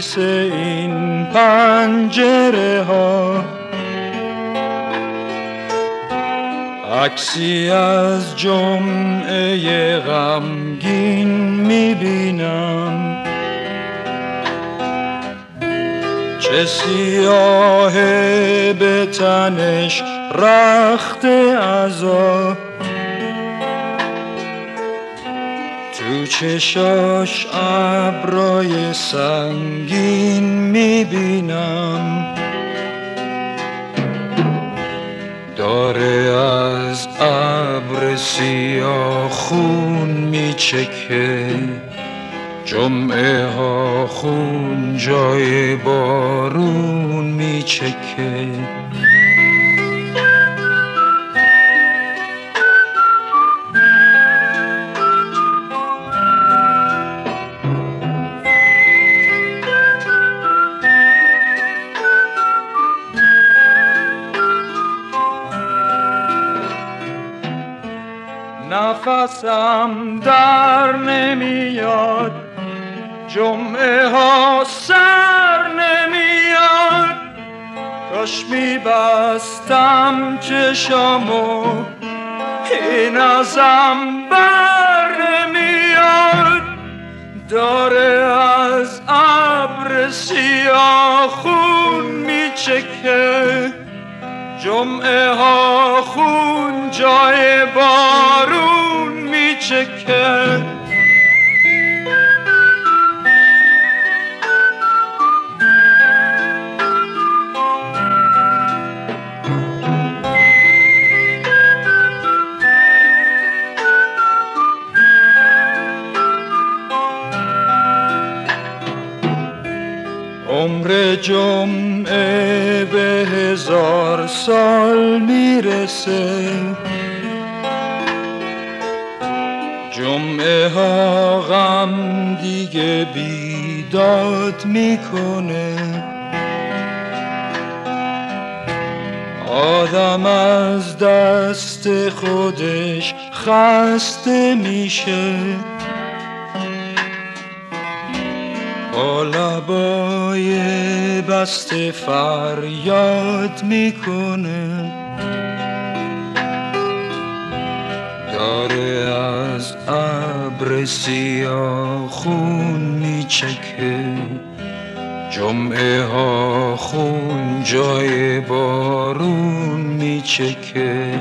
خیس این پنجره ها، عکسی از جمعه غمگین میبینم. چه سیاهه به تنش رخت عزا، تو چشاش ابرای سنگین میبینم. داره از ابر سیاه خون میچکه، جمعه ها خون جای بارون میچکه. نفسم در نمیاد، جمعه ها سر نمیاد. کاش میبستم چشامو، این ازم بر نمیاد. داره از ابر سیاه خون میچکه، جمعه ها خون جای بارون میچکه. عمر جمعه به 1000 سال میرسه، جمعه ها غم دیگه بیداد میکنه. آدم از دست خودش خسته میشه، با لبای بسته فریاد میکنه. داره از ابر سیاه خون میچکه، جمعه ها خون جای بارون میچکه.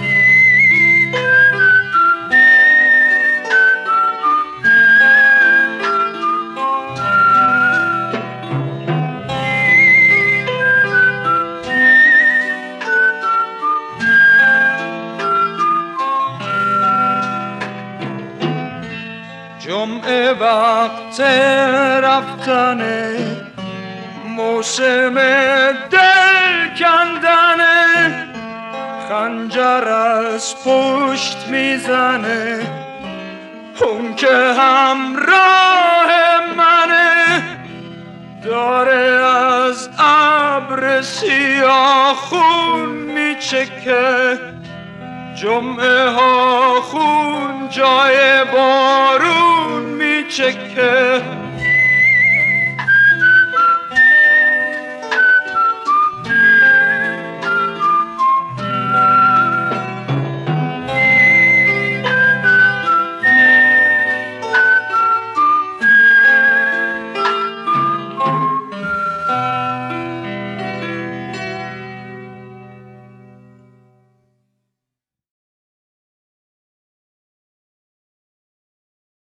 جمعه وقت رفتنه، موسم دل کندنه. خنجر از پشت میزنه، اون که همراه منه. داره از ابر سیاه خون میچکه، جمعه ها خون جای بارون میچکه.